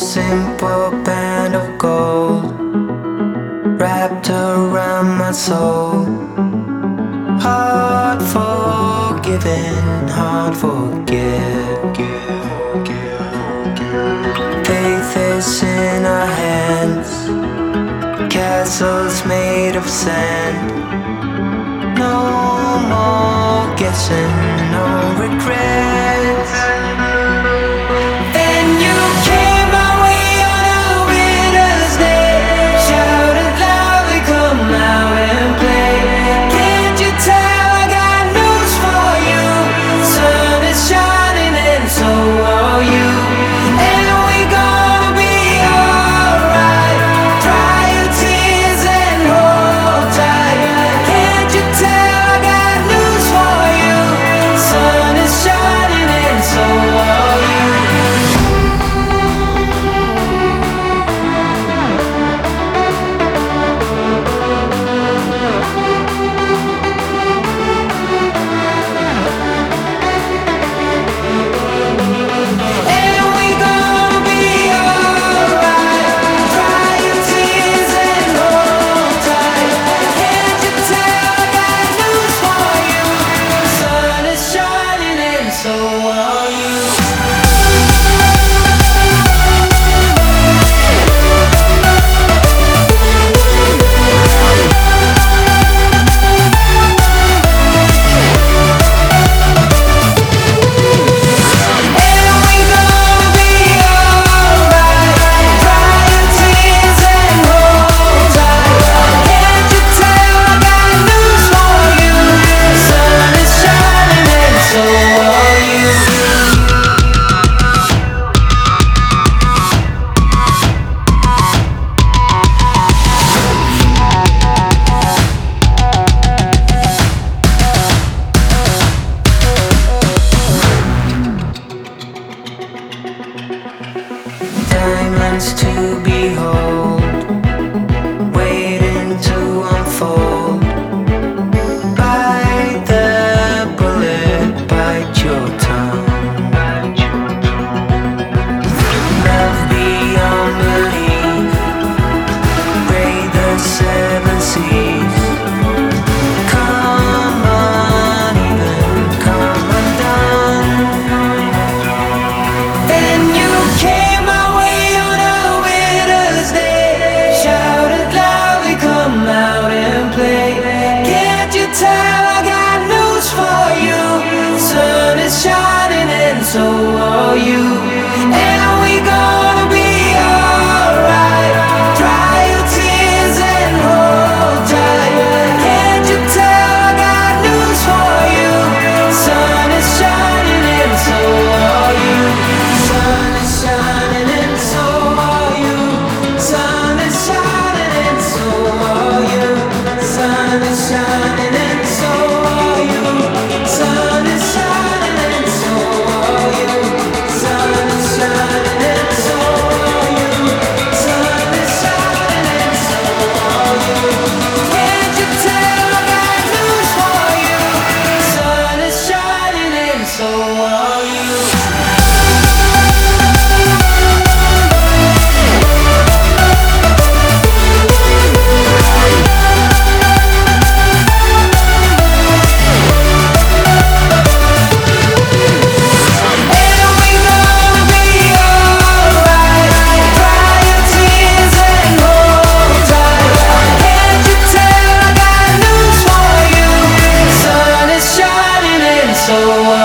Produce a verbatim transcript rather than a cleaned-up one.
simple band of gold wrapped around my soul. Hard forgiven, hard forgive. Faith is in our hands, castles made of sand. No more guessing, no regrets. And you came my way on a winter's day, shouted loudly, come out and play. Can't you tell I got news for you? Sun is shining and so are you. And we gonna be alright. Dry your tears and hold tight. Can't you tell I got news for you? Sun is shining and so are you. And we gonna be alright. Dry your tears and hold tight. Can't you tell I got news for you? Sun is shining and so are you. And we gonna be alright. Dry your tears and hold tight. Can't you tell I got news for you? Sun is shining and so are you. Diamonds to behold, waiting to unfold. Bite the bullet, bite your tongue. Love beyond belief, braid the seven seas. Come uneven, come undone. And you came my way on a winter's day, shouted loudly, come out and play. Can't you tell I got news for you? Sun is shining and so are you. And we gonna be alright. Dry your tears and hold tight. Can't you tell I got news for you? Sun is shining and so are you. Sun is shining and so are you. Sun is shining and so are you. Sun is shining and so are you. Sun is shining and so are you. Sun is shining and so are you. Sun is shining and so are you. Can't you tell I got news for you? Sun is shining and so are you. And we gonna be alright. Dry your tears and hold tight. Can't you tell I got news for you? Sun is shining and so